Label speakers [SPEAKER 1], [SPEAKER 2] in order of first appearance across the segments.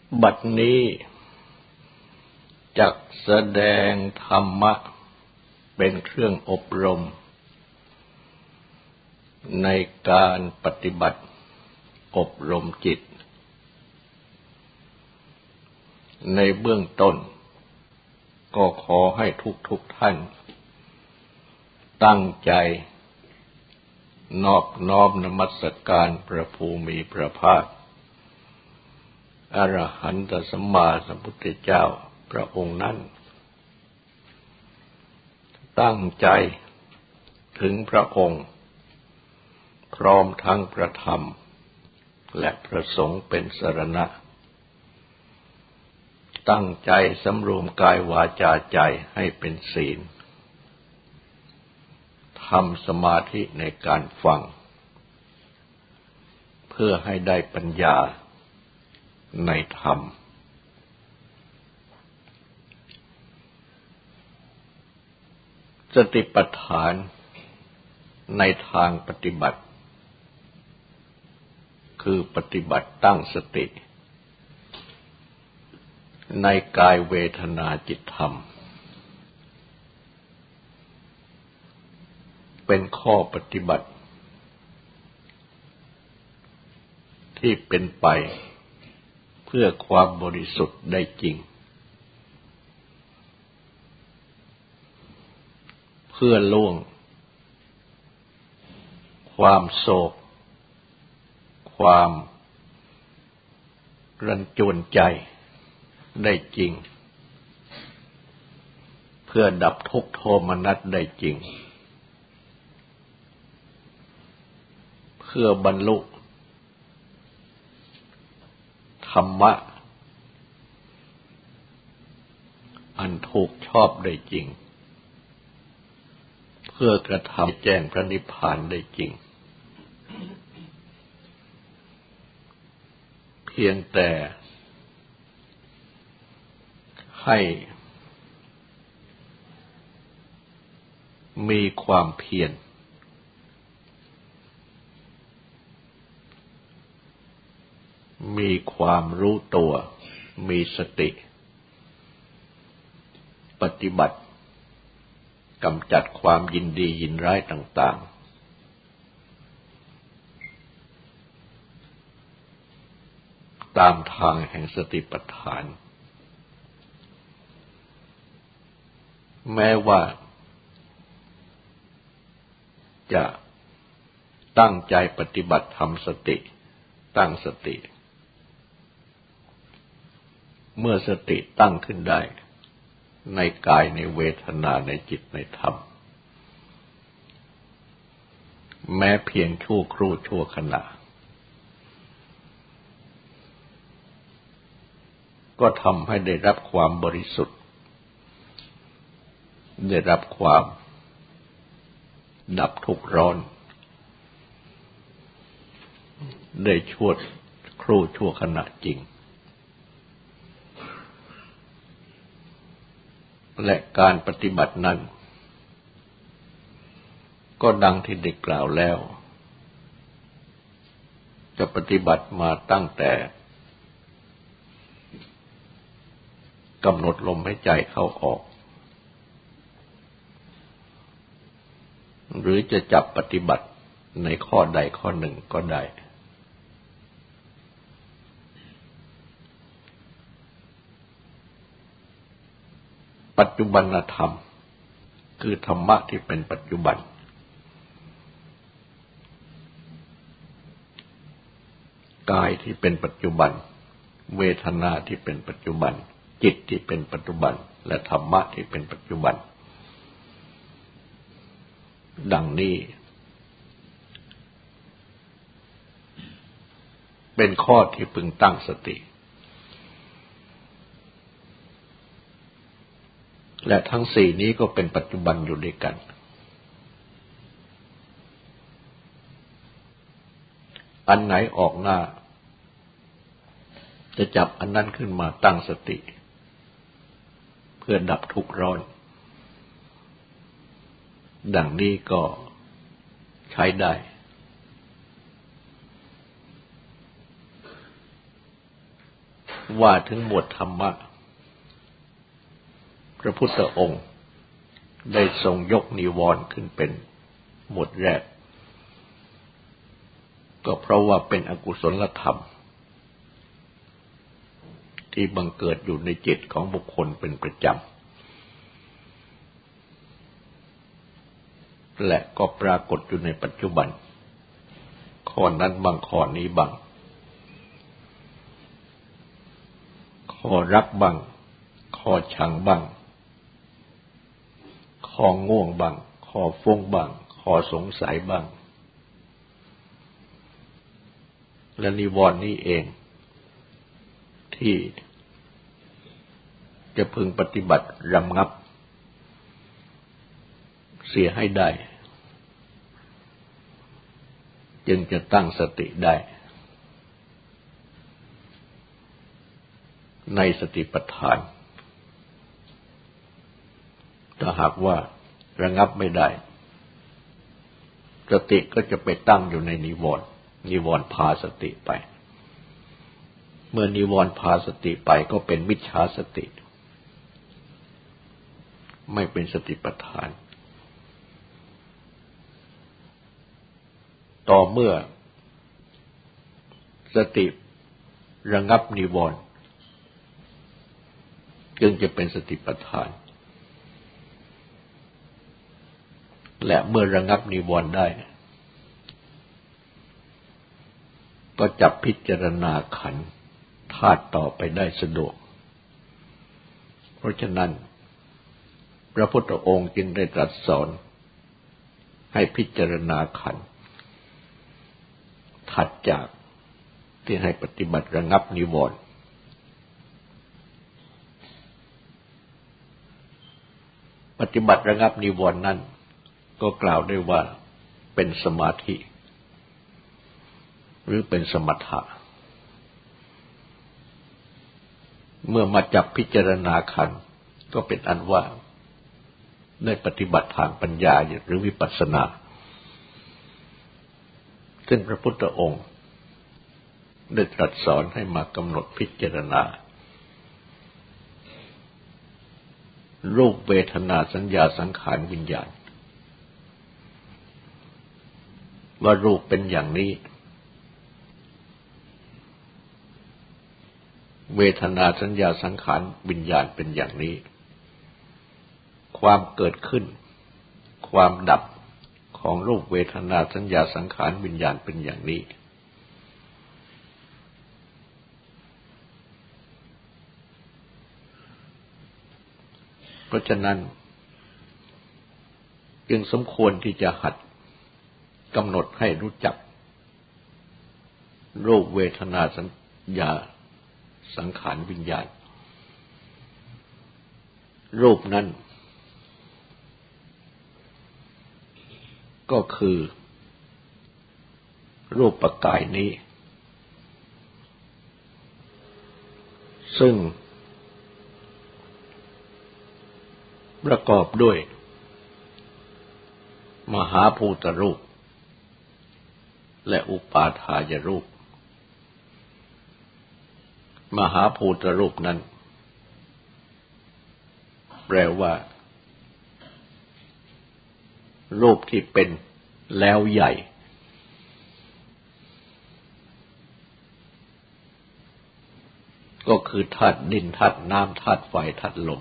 [SPEAKER 1] บัดนี้จักแสดงธรรมะเป็นเครื่องอบรมในการปฏิบัติอบรมจิตในเบื้องต้นก็ขอให้ทุกท่านตั้งใจนอบน้อมนมัสการพระภูมิพระภาคอรหันตสัมมาสัมพุทธเจ้าพระองค์นั้นตั้งใจถึงพระองค์พร้อมทั้งพระธรรมและพระสงฆ์เป็นสรณะตั้งใจสำรวมกายวาจาใจให้เป็นศีลทำสมาธิในการฟังเพื่อให้ได้ปัญญาในธรรมสติปัฏฐานในทางปฏิบัติคือปฏิบัติตั้งสติในกายเวทนาจิตธรรมเป็นข้อปฏิบัติที่เป็นไปเพื่อความบริสุทธิ์ได้จริงเพื่อล่วงความโศกความรันจวนใจได้จริงเพื่อดับทุกข์โทมนัสได้จริงเพื่อบรรลุธรรมะอันถูกชอบได้จริงเพื่อกระทำแจ้งพระนิพพานได้จริงเพียงแต่ให้มีความเพียรมีความรู้ตัวมีสติปฏิบัติกำจัดความยินดียินร้ายต่างๆตามทางแห่งสติปัฏฐานแม้ว่าจะตั้งใจปฏิบัติทำสติตั้งสติเมื่อสติตั้งขึ้นได้ในกายในเวทนาในจิตในธรรมแม้เพียงชั่วครู่ชั่วขณะก็ทำให้ได้รับความบริสุทธิ์ได้รับความดับทุกข์ร้อนได้ชั่วครู่ชั่วขณะจริงและการปฏิบัตินั้นก็ดังที่ได้กล่าวแล้วจะปฏิบัติมาตั้งแต่กำหนดลมหายใจเข้าออกหรือจะจับปฏิบัติในข้อใดข้อหนึ่งก็ได้ปัจจุบันธรรมคือธรรมะที่เป็นปัจจุบันกายที่เป็นปัจจุบันเวทนาที่เป็นปัจจุบันจิตที่เป็นปัจจุบันและธรรมะที่เป็นปัจจุบันดังนี้เป็นข้อที่พึงตั้งสติและทั้งสี่นี้ก็เป็นปัจจุบันอยู่ด้วยกันอันไหนออกหน้าจะจับอันนั้นขึ้นมาตั้งสติเพื่อดับทุกข์ร้อนดังนี้ก็ใช้ได้ว่าถึงหมวดธรรมะพระพุทธองค์ได้ทรงยกนิวรณ์ขึ้นเป็นหมวดแรกก็เพราะว่าเป็นอกุศลธรรมที่บังเกิดอยู่ในจิตของบุคคลเป็นประจำและก็ปรากฏอยู่ในปัจจุบันข้อนั้นบางข้อนี้บางข้อรักบ้างข้อชังบ้างข้อง่วงบ้างข้อฟุ้งบ้างข้อสงสัยบ้างและนิวรณ์นี้เองที่จะพึงปฏิบัติระงับเสียให้ได้จึงจะตั้งสติได้ในสติปัฏฐานถ้าหากว่าระงับไม่ได้สติก็จะไปตั้งอยู่ในนิวรณ์นิวรณ์พาสติไปเมื่อนิวรณ์พาสติไปก็เป็นมิจฉาสติไม่เป็นสติปัฏฐานต่อเมื่อสติระงับนิวรณ์จึงจะเป็นสติปัฏฐานและเมื่อระงับนิวรณ์ได้ก็จับพิจารณาขันธ์ธาตุต่อไปได้สะดวกเพราะฉะนั้นพระพุทธองค์จึงได้ตรัสสอนให้พิจารณาขันธ์ถัดจากที่ให้ปฏิบัติระงับนิวรณ์ปฏิบัติระงับนิวรณ์นั้นก็กล่าวได้ว่าเป็นสมาธิหรือเป็นสมถะเมื่อมาจับพิจารณาขันธ์ก็เป็นอันว่าได้ปฏิบัติทางปัญญาหรือวิปัสสนาซึ่งพระพุทธองค์ได้ตรัสสอนให้มากำหนดพิจารณารูปเวทนาสัญญาสังขารวิญญาณว่ารูปเป็นอย่างนี้เวทนาสัญญาสังขารวิญญาณเป็นอย่างนี้ความเกิดขึ้นความดับของรูปเวทนาสัญญาสังขารวิญญาณเป็นอย่างนี้เพราะฉะนั้นจึงสมควรที่จะหัดกำหนดให้รู้จักรูปเวทนาสัญญาสังขารวิญญาณรูปนั้นก็คือรูปประกายนี้ซึ่งประกอบด้วยมหาภูตรูปและอุปาทายรูปมหาภูตรูปนั้นแปลว่ารูปที่เป็นแล้วใหญ่ก็คือธาตุดินธาตุน้ำธาตุไฟธาตุลม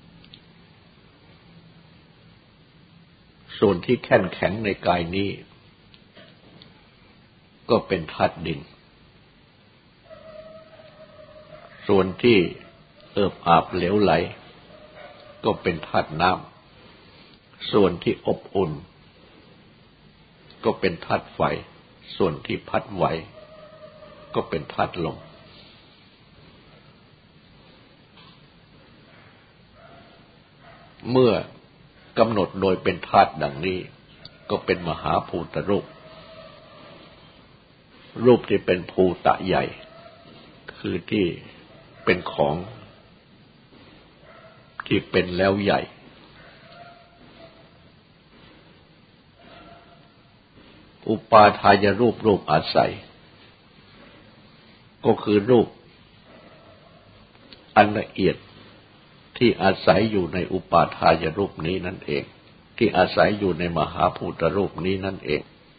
[SPEAKER 1] ส่วนที่แข็งแข็งในกายนี้ก็เป็นธาตุดินส่วนที่เอิบอาบเหลวไหลก็เป็นธาตุน้ำส่วนที่อบอุ่นก็เป็นธาตุไฟส่วนที่พัดไหวก็เป็นธาตุลมเมื่อกำหนดโดยเป็นธาตุดังนี้ก็เป็นมหาภูตรูปรูปที่เป็นภูตะใหญ่คือที่เป็นของที่เป็นแล้วใหญ่อุปาทายรูปรูปอาศัยก็คือรูปอันละเอียดที่อาศัยอยู่ในอุปาทายรูปนี้นั่นเองที่อาศัยอยู่ในมหาภูตรูปนี้นั่นเอง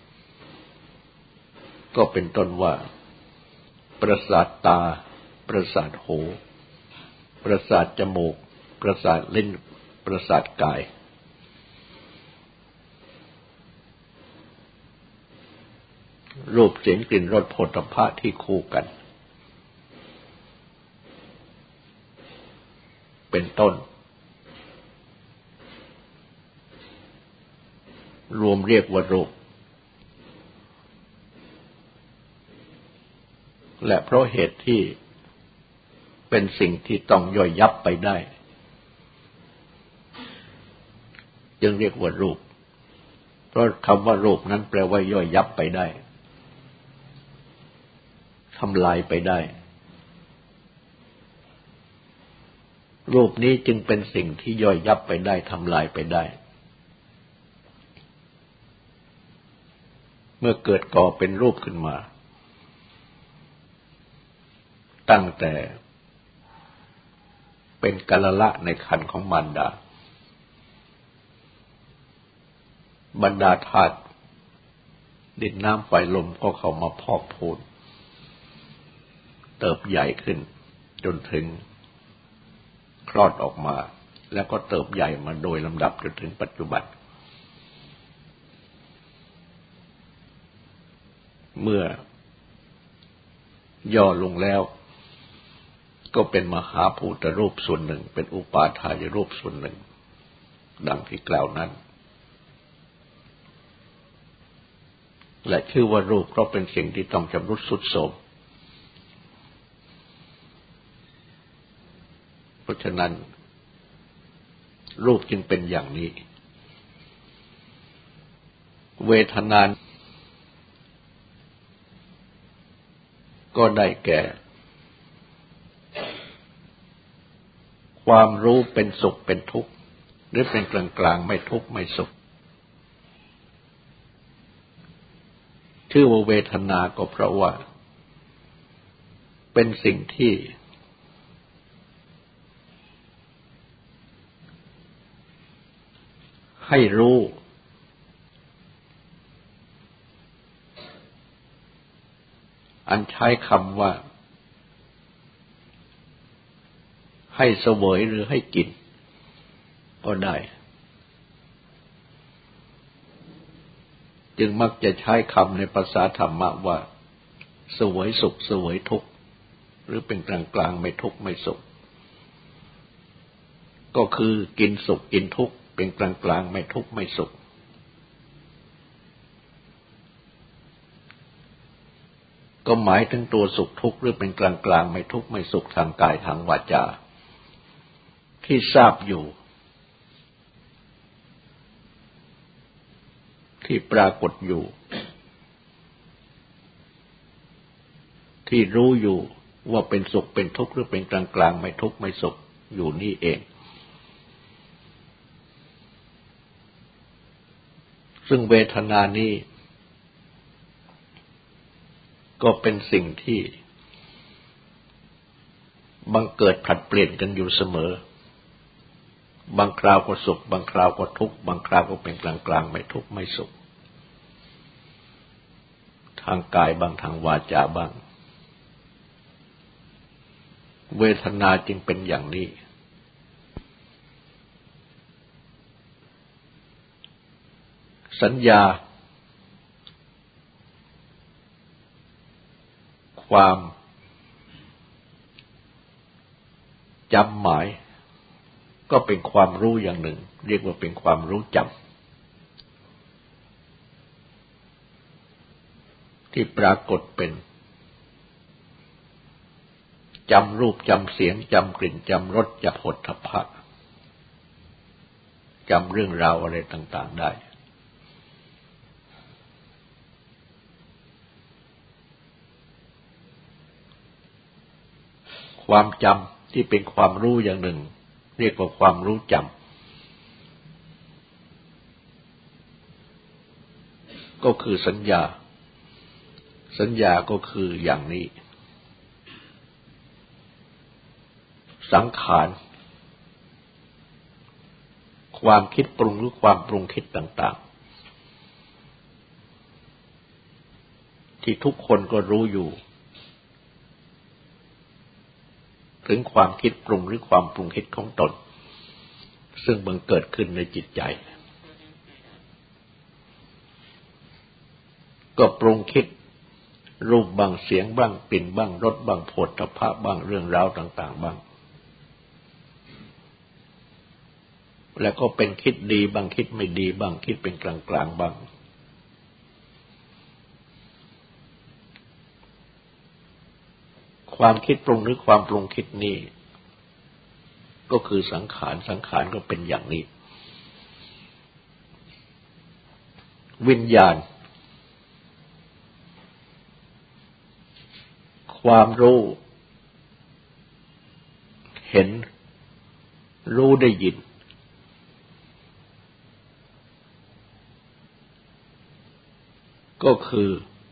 [SPEAKER 1] ก็เป็นต้นว่าประสาทตาประสาทหูประสาทจมูกประสาทลิ้นประสาทกายรูปเสียงกลิ่นรสโผฏฐัพพะที่คู่กันเป็นต้นรวมเรียกว่ารูปและเพราะเหตุที่เป็นสิ่งที่ต้องย่อยยับไปได้จึงเรียกว่ารูปเพราะคำว่ารูปนั้นแปลว่าย่อยยับไปได้ทำลายไปได้รูปนี้จึงเป็นสิ่งที่ย่อยยับไปได้ทำลายไปได้เมื่อเกิดก่อเป็นรูปขึ้นมาตั้งแต่เป็นกัลละในครรภ์ของมารดาบรรดาธาตุดินน้ำไฟลมก็เข้ามาพอกพูนเติบใหญ่ขึ้นจนถึงคลอดออกมาแล้วก็เติบใหญ่มาโดยลำดับจนถึงปัจจุบันเมื่อย่อลงแล้วก็เป็นมหาภูตรูปส่วนหนึ่งเป็นอุปาทายรูปส่วนหนึ่งดังที่กล่าวนั้นและชื่อว่ารูปเพราะเป็นสิ่งที่ต้องชำรุดทรุดโทรมเพราะฉะนั้นรูปจึงเป็นอย่างนี้เวทนาก็ได้แก่ความรู้เป็นสุขเป็นทุกข์หรือเป็นกลางๆไม่ทุกข์ไม่สุขชื่อว่าเวทนาก็เพราะว่าเป็นสิ่งที่ให้รู้อันใช้คำว่าให้เสวยหรือให้กินก็ได้จึงมักจะใช้คำในภาษาธรรมะว่าเสวยสุขเสวยทุกข์หรือเป็นกลางๆไม่ทุกข์ไม่สุขก็คือกินสุขกินทุกข์เป็นกลางๆไม่ทุกข์ไม่สุขก็หมายถึงตัวสุขทุกข์หรือเป็นกลางๆไม่ทุกข์ไม่สุขทางกายทางวาจาที่ทราบอยู่ที่ปรากฏอยู่ที่รู้อยู่ว่าเป็นสุขเป็นทุกข์หรือเป็นกลางๆไม่ทุกข์ไม่สุขอยู่นี่เองซึ่งเวทนานี้ก็เป็นสิ่งที่บังเกิดผลัดเปลี่ยนกันอยู่เสมอบางคราวก็สุขบางคราวก็ทุกข์บางคราวก็เป็นกลางๆไม่ทุกข์ไม่สุขทางกายบางทางวาจาบ้างเวทนาจึงเป็นอย่างนี้สัญญาความจำหมายก็เป็นความรู้อย่างหนึ่งเรียกว่าเป็นความรู้จำที่ปรากฏเป็นจำรูปจำเสียงจำกลิ่นจำรสจำโผฏฐัพพะจำเรื่องราวอะไรต่างๆได้ความจำที่เป็นความรู้อย่างหนึ่งเรียกว่าความรู้จำก็คือสัญญาสัญญาก็คืออย่างนี้สังขารความคิดปรุงหรือความปรุงคิดต่างๆที่ทุกคนก็รู้อยู่ถึงความคิดปรุงหรือความปรุงคิดของตนซึ่งบังเกิดขึ้นในจิตใจก็ปรุงคิดรูปบ้างเสียงบ้างกลิ่นบ้างรสบ้างโผฏฐัพพะบ้างเรื่องราวต่างๆบ้างแล้วก็เป็นคิดดีบ้างคิดไม่ดีบ้างคิดเป็นกลางๆบ้างความคิดปรุงหรือความปรุงคิดนี้ก็คือสังขารสังขารก็เป็นอย่างนี้วิญญาณความรู้เห็นรู้ได้ยินก็คือ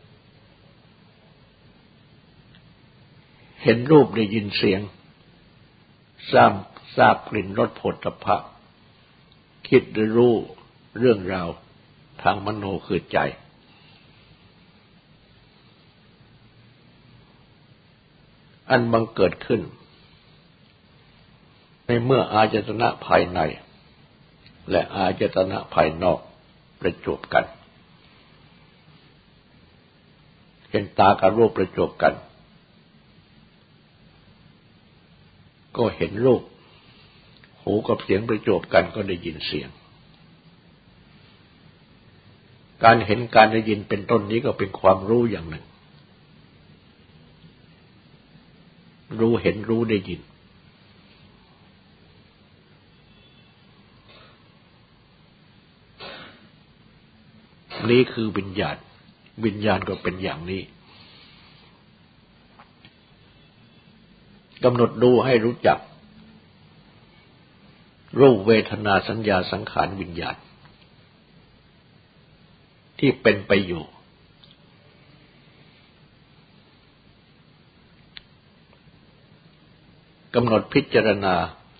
[SPEAKER 1] เห็นรูปได้ยินเสียงทราบกลิ่นรสโผฏฐัพพะคิดหรือรู้เรื่องราวทางมโนคือใจอันบังเกิดขึ้นในเมื่ออายตนะภายในและอายตนะภายนอกประจวบกันเห็นตากับรูปประจวบกันก็เห็นรูปหูกับเสียงประจวบกันก็ได้ยินเสียงการเห็นการได้ยินเป็นต้นนี้ก็เป็นความรู้อย่างหนึ่งรู้เห็นรู้ได้ยินนี่คือวิญญาณวิญญาณก็เป็นอย่างนี้กำหนดดูให้รู้จักรูปเวทนาสัญญาสังขารวิญญาณที่เป็นไปอยู่กำหนดพิจารณา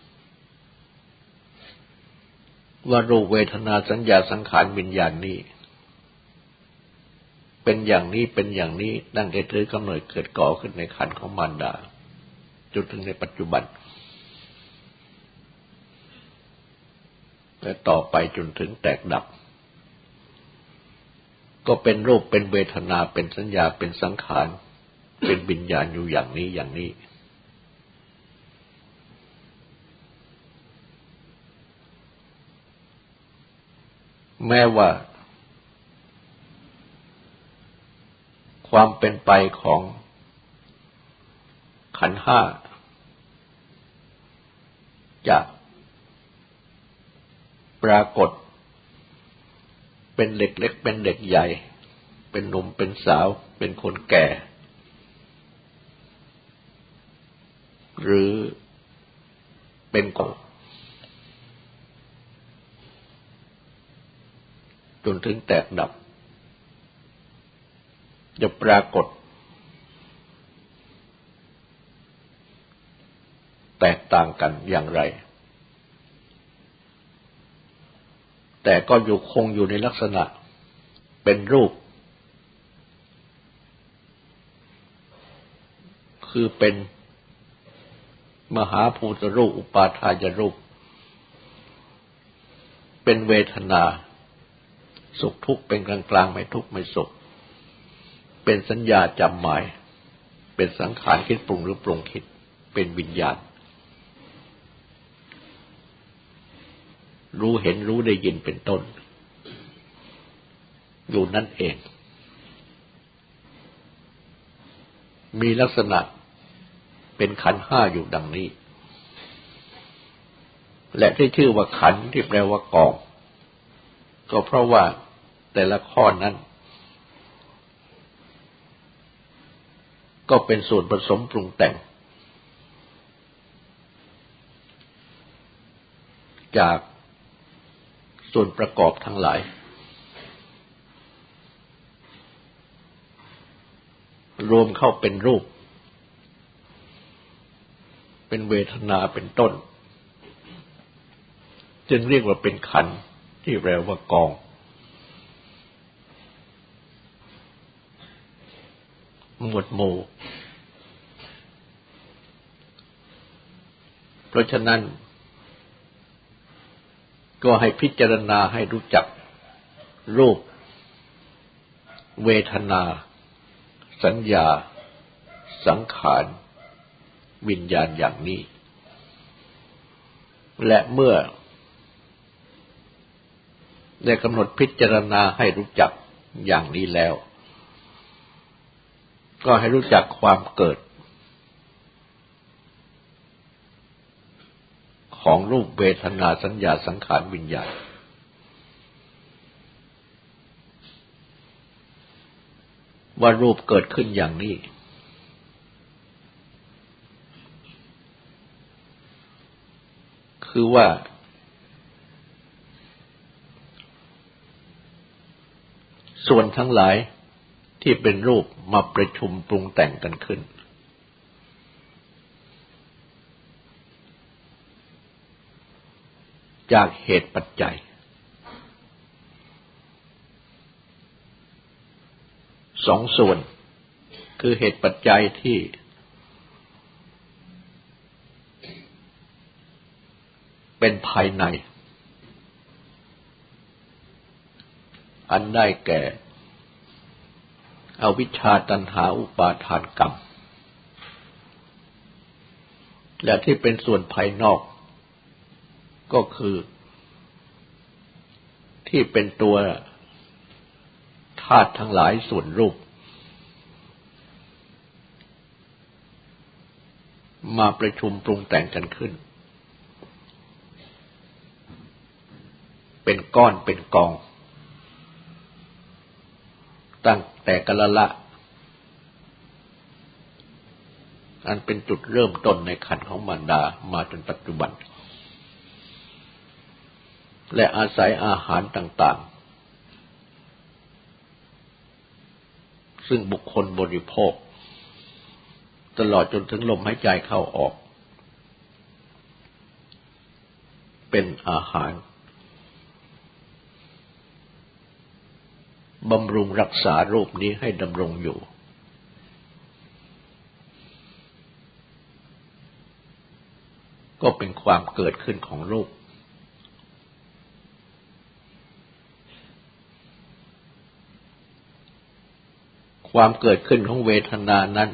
[SPEAKER 1] ว่ารูปเวทนาสัญญาสังขารวิญญาณนี้เป็นอย่างนี้เป็นอย่างนี้ดังได้ถือกำเนิดเกิดก่อขึ้นในครรภ์ของมารดาจนถึงในปัจจุบันและต่อไปจนถึงแตกดับก็เป็นรูปเป็นเวทนาเป็นสัญญาเป็นสังขารเป็นวิญญาณอยู่อย่างนี้อย่างนี้แม้ว่าความเป็นไปของขันธ์ห้าจะปรากฏเป็นเด็กเล็กเป็นเด็กใหญ่เป็นหนุ่มเป็นสาวเป็นคนแก่หรือเป็นกบจนถึงแตกดับจะปรากฏแตกต่างกันอย่างไรแต่ก็คงอยู่ในลักษณะเป็นรูปคือเป็นมหาภูตรูปอุปาทายรูปเป็นเวทนาสุขทุกข์เป็นกลางๆไม่ทุกข์ไม่สุขเป็นสัญญาจำหมายเป็นสังขารคิดปรุงหรือปรุงคิดเป็นวิญญาณรู้เห็นรู้ได้ยินเป็นต้นอยู่นั่นเองมีลักษณะเป็นขันธ์ห้าอยู่ดังนี้และที่ชื่อว่าขันธ์ที่แปลว่ากองก็เพราะว่าแต่ละข้อนั้นก็เป็นส่วนผสมปรุงแต่งจากส่วนประกอบทั้งหลายรวมเข้าเป็นรูปเเป็นเวทนาเป็นต้นจึงเรียกว่าเป็นขันธ์ที่แปลว่ากองหมวดหมู่เพราะฉะนั้นก็ให้พิจารณาให้รู้จักรูปเวทนาสัญญาสังขารวิญญาณอย่างนี้และเมื่อได้กำหนดพิจารณาให้รู้จักอย่างนี้แล้วก็ให้รู้จักความเกิดของรูปเวทนาสัญญาสังขารวิญญาณว่ารูปเกิดขึ้นอย่างนี้คือว่าส่วนทั้งหลายที่เป็นรูปมาประชุมปรุงแต่งกันขึ้นจากเหตุปัจจัยสองส่วนคือเหตุปัจจัยที่เป็นภายในอันได้แก่อวิชชาตัณหาอุปาทานกรรมและที่เป็นส่วนภายนอกก็คือที่เป็นตัวธาตุทั้งหลายส่วนรูปมาประชุมปรุงแต่งกันขึ้นเป็นก้อนเป็นกองตั้งแต่กะละอันเป็นจุดเริ่มต้นในขันธ์ของมารดามาจนปัจจุบันและอาศัยอาหารต่างๆซึ่งบุคคลบริโภคตลอดจนถึงลมหายใจเข้าออกเป็นอาหารบำรุงรักษารูปนี้ให้ดำรงอยู่ก็เป็นความเกิดขึ้นของรูปความเกิดขึ้นของเวทนานั้น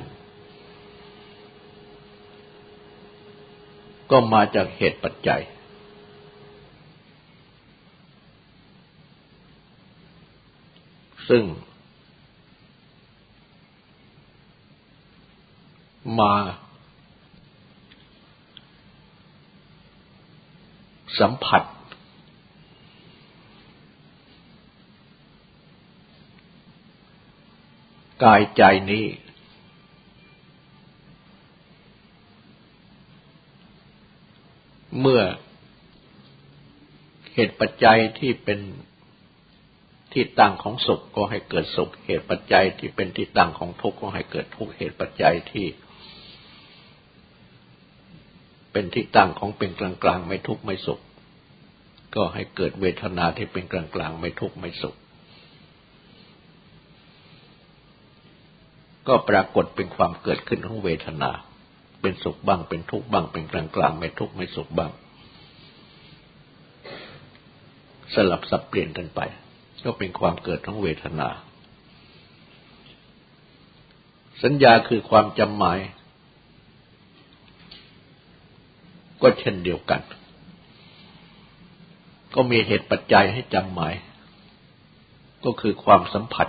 [SPEAKER 1] ก็มาจากเหตุปัจจัยซึ่งมาสัมผัสกายใจนี้เมื่อเหตุปัจจัยที่เป็นที่ตั้งของสุขก็ให้เกิดสุขเหตุปัจจัยที่เป็นที่ตั้งของทุกข์ก็ให้เกิดทุกข์เหตุปัจจัยที่เป็นที่ตั้งของเป็นกลางๆไม่ทุกข์ไม่สุขก็ให้เกิดเวทนาที่เป็นกลางๆไม่ทุกข์ไม่สุขก็ปรากฏเป็นความเกิดขึ้นของเวทนาเป็นสุขบ้างเป็นทุกข์บ้างเป็นกลางๆไม่ทุกข์ไม่สุขบ้างสลับสับเปลี่ยนกันไปก็เป็นความเกิดของเวทนาสัญญาคือความจำหมายก็เช่นเดียวกันก็มีเหตุปัจจัยให้จำหมายก็คือความสัมผัส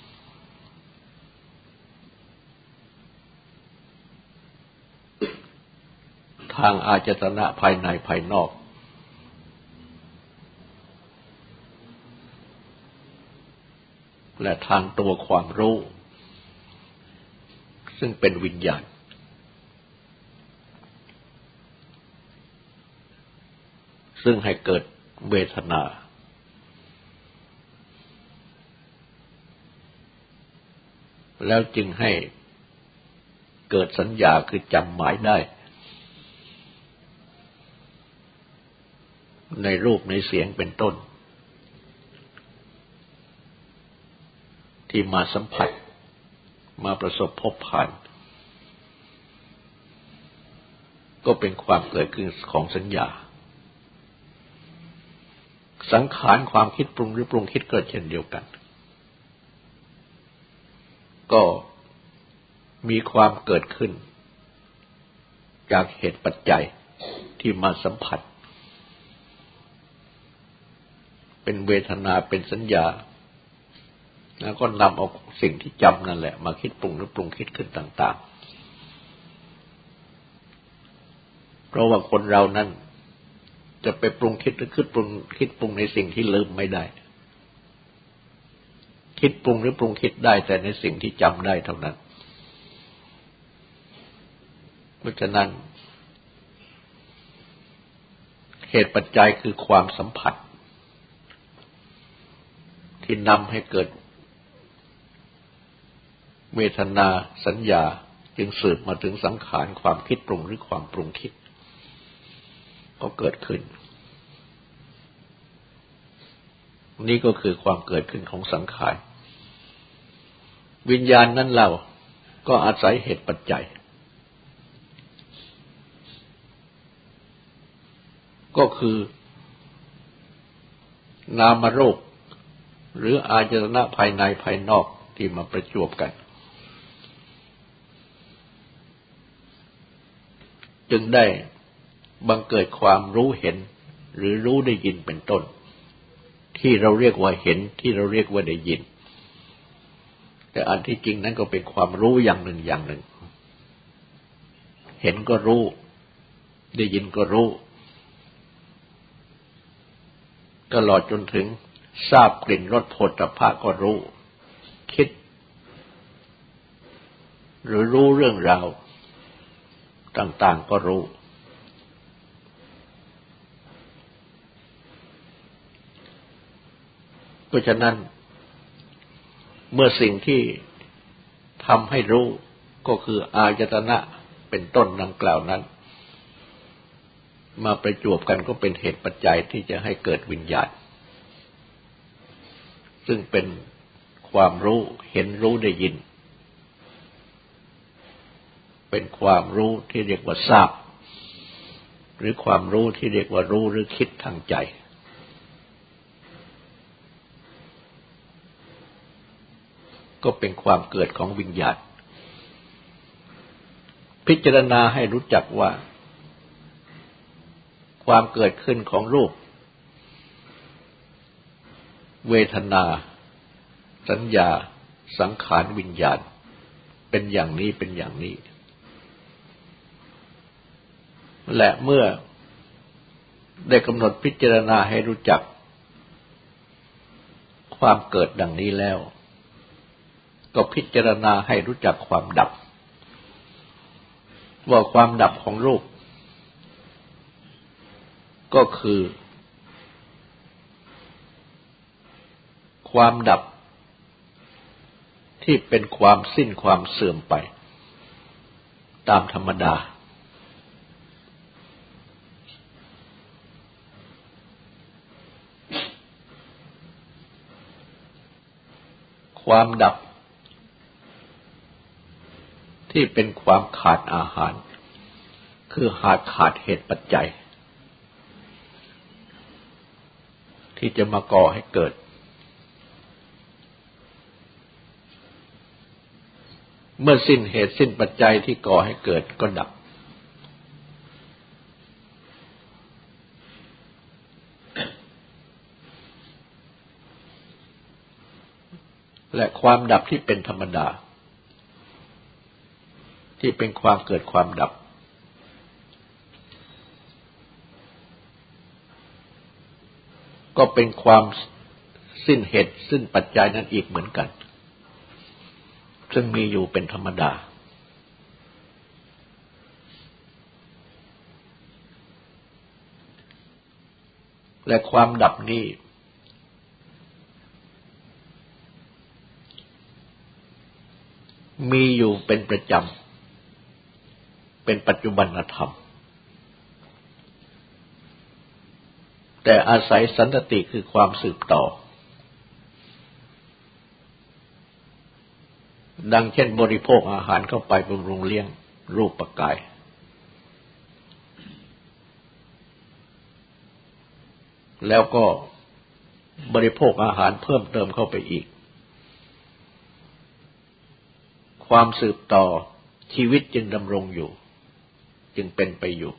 [SPEAKER 1] ทางอายตนะภายในภายนอกและทางตัวความรู้ซึ่งเป็นวิญญาณซึ่งให้เกิดเวทนาแล้วจึงให้เกิดสัญญาคือจำหมายได้ในรูปในเสียงเป็นต้นที่มาสัมผัสมาประสบพบผ่านก็เป็นความเกิดขึ้นของสัญญาสังขารความคิดปรุงหรือปรุงคิดเกิดเช่นเดียวกันก็มีความเกิดขึ้นจากเหตุปัจจัยที่มาสัมผัสเป็นเวทนาเป็นสัญญาแล้วก็นำเอาสิ่งที่จำนั่นแหละมาคิดปรุงหรือปรุงคิดขึ้นต่างๆเพราะว่าคนเรานั้นจะไปปรุงคิดหรือคิดปรุงในสิ่งที่ลืมไม่ได้คิดปรุงหรือปรุงคิดได้แต่ในสิ่งที่จำได้เท่านั้นเพราะฉะนั้นเหตุปัจจัยคือความสัมผัสที่นำให้เกิดเวทนาสัญญาจึงสืบมาถึงสังขารความคิดปรุงหรือความปรุงคิดก็เกิดขึ้นนี่ก็คือความเกิดขึ้นของสังขารวิญญาณนั้นเราก็อาศัยเหตุปัจจัยก็คือนามรูปหรืออายตนะภายในภายนอกที่มาประจวบกันจึงได้บังเกิดความรู้เห็นหรือรู้ได้ยินเป็นต้นที่เราเรียกว่าเห็นที่เราเรียกว่าได้ยินแต่อันที่จริงนั้นก็เป็นความรู้อย่างหนึ่งอย่างหนึ่งเห็นก็รู้ได้ยินก็รู้ตลอดจนถึงทราบกลิ่นรสโผฏฐัพพะก็รู้คิดหรือรู้เรื่องราวต่างๆก็รู้เพราะฉะนั้นเมื่อสิ่งที่ทำให้รู้ก็คืออายตนะเป็นต้นดังกล่าวนั้นมาประจวบกันก็เป็นเหตุปัจจัยที่จะให้เกิดวิญญาณซึ่งเป็นความรู้เห็นรู้ได้ยินเป็นความรู้ที่เรียกว่าทราบหรือความรู้ที่เรียกว่ารู้หรือคิดทางใจก็เป็นความเกิดของวิญญาณพิจารณาให้รู้จักว่าความเกิดขึ้นของรูปเวทนาสัญญาสังขารวิญญาณเป็นอย่างนี้เป็นอย่างนี้และเมื่อได้กำหนดพิจารณาให้รู้จักความเกิดดังนี้แล้วก็พิจารณาให้รู้จักความดับว่าความดับของรูปก็คือความดับที่เป็นความสิ้นความเสื่อมไปตามธรรมดาความดับที่เป็นความขาดอาหารคือขาดเหตุปัจจัยที่จะมาก่อให้เกิดเมื่อสิ้นเหตุสิ้นปัจจัยที่ก่อให้เกิดก็ดับและความดับที่เป็นธรรมดาที่เป็นความเกิดความดับก็เป็นความสิ้นเหตุสิ้นปัจจัยนั้นอีกเหมือนกันซึ่งมีอยู่เป็นธรรมดาและความดับนี้มีอยู่เป็นประจำเป็นปัจจุบันธรรมแแต่อาศัยสันตติคือความสืบต่อดังเช่นบริโภคอาหารเข้าไปบำรุงเลี้ยงรูปกายแล้วก็บริโภคอาหารเพิ่มเติมเข้าไปอีกความสืบต่อชีวิตจึงดำรงอยู่จึงเป็นไปอยู่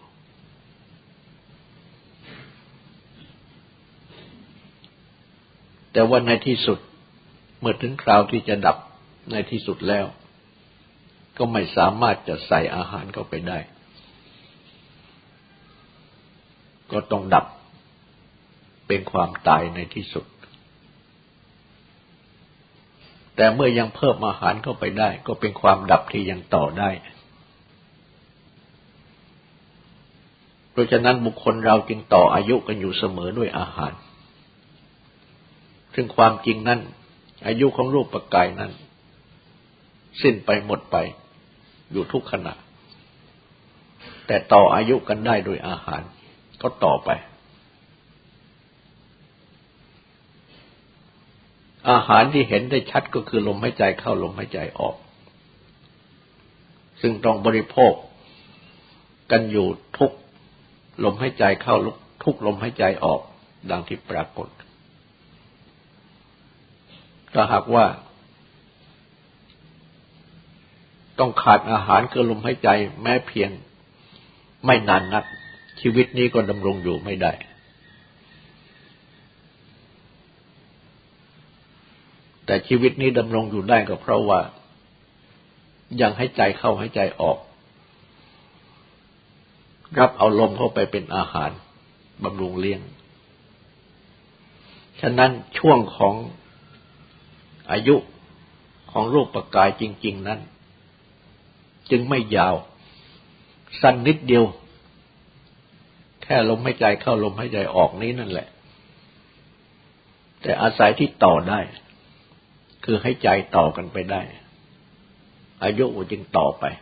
[SPEAKER 1] แต่ว่าในที่สุดเมื่อถึงคราวที่จะดับในที่สุดแล้วก็ไม่สามารถจะใส่อาหารเข้าไปได้ก็ต้องดับเป็นความตายในที่สุดแต่เมื่อยังเพิ่มอาหารเข้าไปได้ก็เป็นความดับที่ยังต่อได้เพราะฉะนั้นบุคคลเราจึงต่ออายุกันอยู่เสมอด้วยอาหารซึ่งความจริงนั้นอายุของรูปกายนั้นสิ้นไปหมดไปอยู่ทุกขณะแต่ต่ออายุกันได้โดยอาหารก็ต่อไปอาหารที่เห็นได้ชัดก็คือลมหายใจเข้าลมหายใจออกซึ่งต้องบริโภคกันอยู่ทุกลมหายใจเข้าทุกลมหายใจออกดังที่ปรากฏถ้าหากว่าต้องขาดอาหารคือลมหายใจแม้เพียงไม่นานนักชีวิตนี้ก็ดำรงอยู่ไม่ได้แต่ชีวิตนี้ดำรงอยู่ได้ก็เพราะว่ายังหายใจเข้าหายใจออกรับเอาลมเข้าไปเป็นอาหารบำรุงเลี้ยงฉะนั้นช่วงของอายุของรูปกายจริงๆนั้นจึงไม่ยาวสั้นนิดเดียวแค่ลมหายใจเข้าลมหายใจออกนี้นั่นแหละแต่อาศัยที่ต่อได้คือให้ใจต่อกันไปได้อายุจึงต่อไป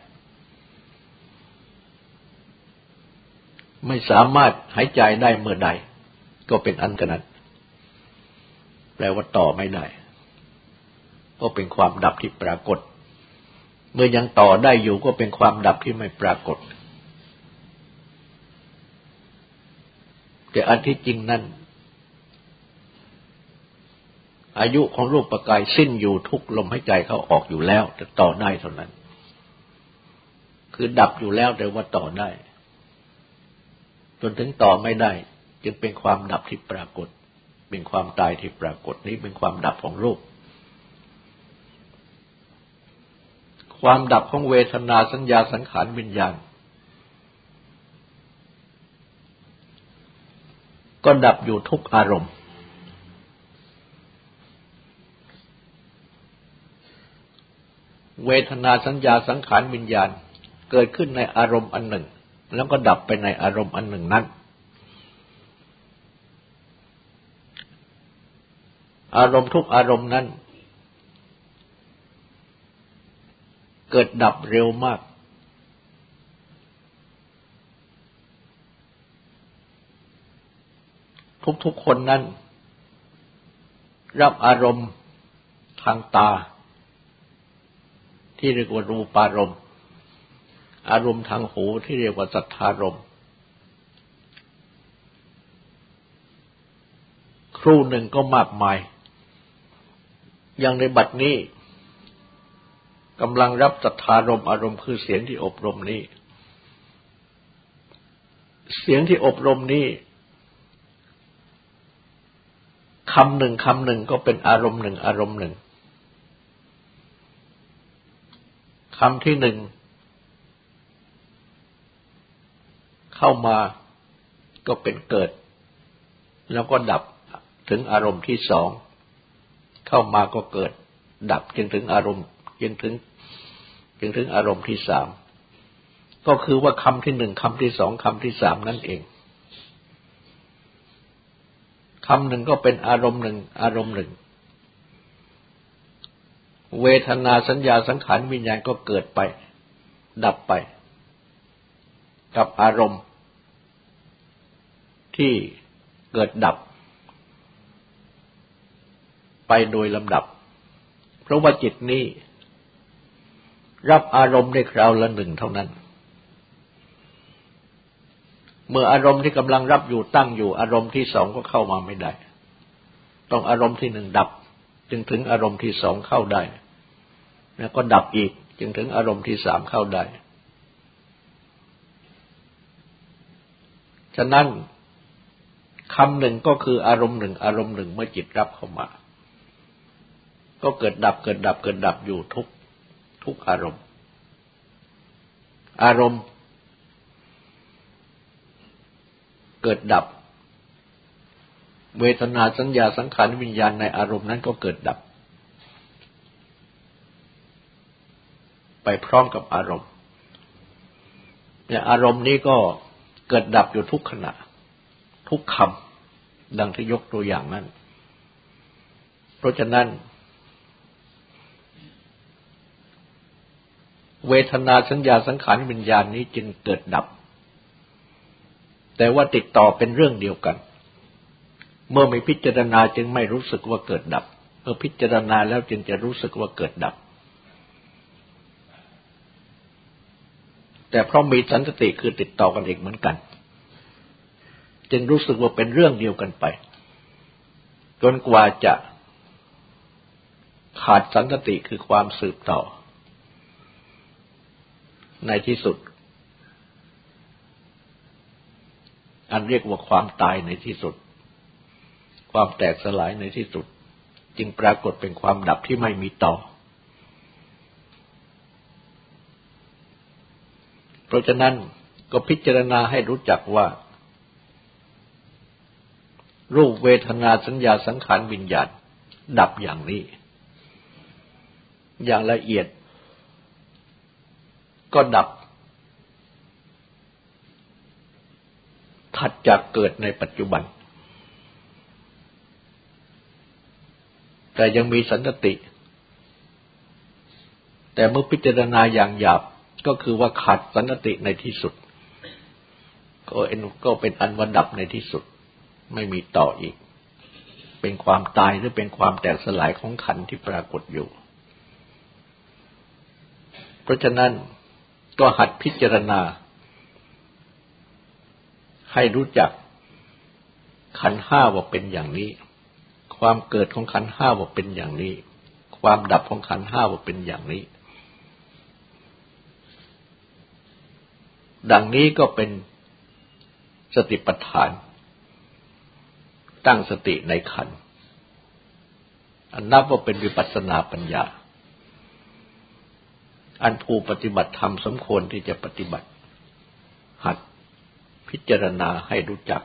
[SPEAKER 1] ไม่สามารถหายใจได้เมื่อใดก็เป็นอันกนั้นแปลว่าต่อไม่ได้ก็เป็นความดับที่ปรากฏเมื่อยังต่อได้อยู่ก็เป็นความดับที่ไม่ปรากฏแต่อันที่จริงนั้นอายุของรูปกายสิ้นอยู่ทุกลมหายใจเข้าออกอยู่แล้วแต่ต่อได้เท่านั้นคือดับอยู่แล้วแต่ว่าต่อได้จนถึงต่อไม่ได้จึงเป็นความดับที่ปรากฏเป็นความตายที่ปรากฏนี้เป็นความดับของรูปความดับของเวทนาสัญญาสังขารวิญญาณก็ดับอยู่ทุกอารมณ์เวทนาสัญญาสังขารวิญญาณเกิดขึ้นในอารมณ์อันหนึ่งแล้วก็ดับไปในอารมณ์อันหนึ่งนั้นอารมณ์ทุกอารมณ์นั้นเกิดดับเร็วมากทุกๆคนนั้นรับอารมณ์ทางตาที่เรียกว่ารูปารมณ์อารมณ์ทางหูที่เรียกว่าสัทธารมณ์ครู่หนึ่งก็มากมายอย่างในบัดนี้กำลังรับสัทธารมณ์อารมณ์คือเสียงที่อบรมนี้เสียงที่อบรมนี้คำหนึ่งคำหนึ่งก็เป็นอารมณ์หนึ่งอารมณ์หนึ่งคำที่หนึ่งเข้ามาก็เป็นเกิดแล้วก็ดับถึงอารมณ์ที่สองเข้ามาก็เกิดดับจึงถึงอารมณ์จึงถึงอารมณ์ที่สามก็คือว่าคำที่หนึ่งคำที่สองคำที่สามนั่นเองคำหนึ่งก็เป็นอารมณ์หนึ่งอารมณ์หนึ่งเวทนาสัญญาสังขารวิญญาณก็เกิดไปดับไปกับอารมณ์ที่เกิดดับไปโดยลำดับเพราะว่าจิตนี้รับอารมณ์ได้คราวละหนึ่งเท่านั้นเมื่ออารมณ์ที่กำลังรับอยู่ตั้งอยู่อารมณ์ที่สองก็เข้ามาไม่ได้ต้องอารมณ์ที่หนึ่งดับจึงถึงอารมณ์ที่สองเข้าได้แล้วก็ดับอีกจึงถึงอารมณ์ที่สามเข้าได้ฉะนั้นคำหนึ่งก็คืออารมณ์หนึ่งอารมณ์หนึ่งเมื่อจิตรับเข้ามาก็เกิดดับเกิดดับเกิดดับอยู่ทุกอารมณ์อารมณ์เกิดดับเวทนาสัญญาสังขารวิญญาณในอารมณ์นั้นก็เกิดดับไปพร้อมกับอารมณ์เนี่ยอารมณ์นี้ก็เกิดดับอยู่ทุกขณะทุกคำดังที่ยกตัวอย่างนั้นเพราะฉะนั้นเวทนาสัญญาสังขารวิญญาณนี้จึงเกิดดับแต่ว่าติดต่อเป็นเรื่องเดียวกันเมื่อไม่พิจารณาจึงไม่รู้สึกว่าเกิดดับเมื่อพิจารณาแล้วจึงจะรู้สึกว่าเกิดดับแต่เพราะมีสันตติคือติดต่อกันอีกเหมือนกันจึงรู้สึกว่าเป็นเรื่องเดียวกันไปจนกว่าจะขาดสันตติคือความสืบต่อในที่สุดอันเรียกว่าความตายในที่สุดความแตกสลายในที่สุดจึงปรากฏเป็นความดับที่ไม่มีต่อเพราะฉะนั้นก็พิจารณาให้รู้จักว่ารูปเวทนาสัญญาสังขารวิญญาณดับอย่างนี้อย่างละเอียดก็ดับถัดจากเกิดในปัจจุบันแต่ยังมีสันตติแต่เมื่อพิจารณาอย่างหยาบก็คือว่าขาดสันตติในที่สุดก็เป็นอันว่าดับในที่สุดไม่มีต่ออีกเป็นความตายหรือเป็นความแตกสลายของขันธ์ที่ปรากฏอยู่เพราะฉะนั้นก็หัดพิจารณาให้รู้จักขันธ์ห้าว่าเป็นอย่างนี้ความเกิดของขันธ์ห้าว่าเป็นอย่างนี้ความดับของขันธ์ห้าว่าเป็นอย่างนี้ดังนี้ก็เป็นสติปัฏฐานตั้งสติในขันธ์อันนับว่าเป็นวิปัสสนาปัญญาอันผู้ปฏิบัติธรรมสมควรที่จะปฏิบัติหัดพิจารณาให้รู้จัก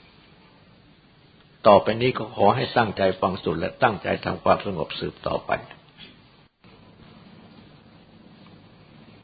[SPEAKER 1] ต่อไปนี้ก็ขอให้ตั้งใจฟังสุดและตั้งใจทำความสงบสืบต่อไป